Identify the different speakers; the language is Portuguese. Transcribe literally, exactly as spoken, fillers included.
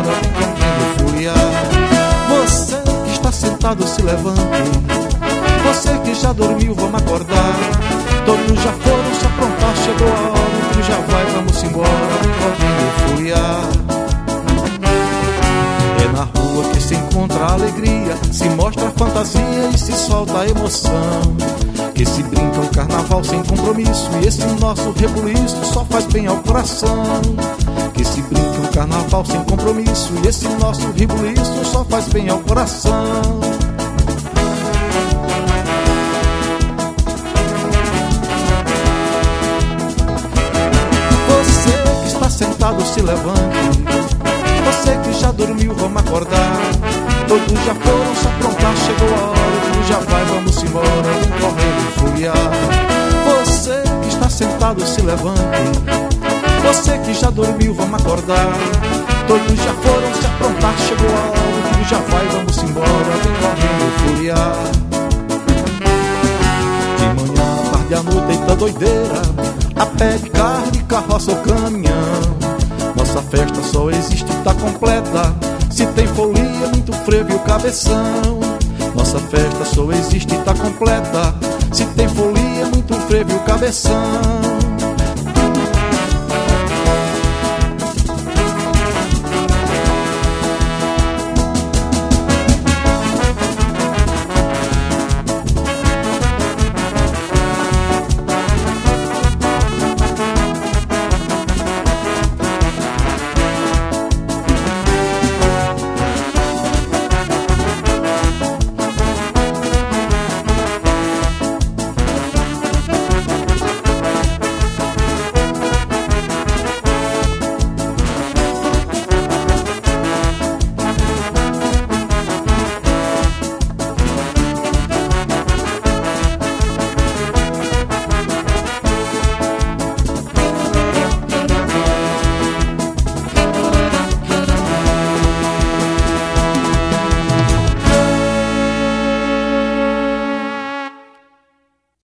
Speaker 1: embora, vem correndo furiar. Você que está sentado, se levante. Você que já dormiu, vamos acordar. Todos já foram se aprontar, chegou a hora, tu já vai, vamos embora, vem correndo furiar. É na rua que se encontra a alegria, se mostra a fantasia e se solta a emoção. Que se brinca o carnaval sem compromisso, e esse nosso rebuliço só faz bem ao coração. Que se brinca o carnaval sem compromisso, e esse nosso rebuliço só faz bem ao coração. Você que está sentado, se levante. Você que já dormiu, vamos acordar. Todos já foram se aprontar, chegou a hora, tu já vai, vamos embora, vem correndo furiar. Você que está sentado, se levante. Você que já dormiu, vamos acordar. Todos já foram se aprontar, chegou a hora, tu já vai, vamos embora, vem correndo furiar. De manhã, à tarde, à noite, eita doideira, a pé de carro, de carroça ou caminhão. Nossa festa só existe, tá completa, se tem folia, muito frevo e o cabeção. Nossa festa só existe, tá completa, se tem folia, muito frevo e o cabeção.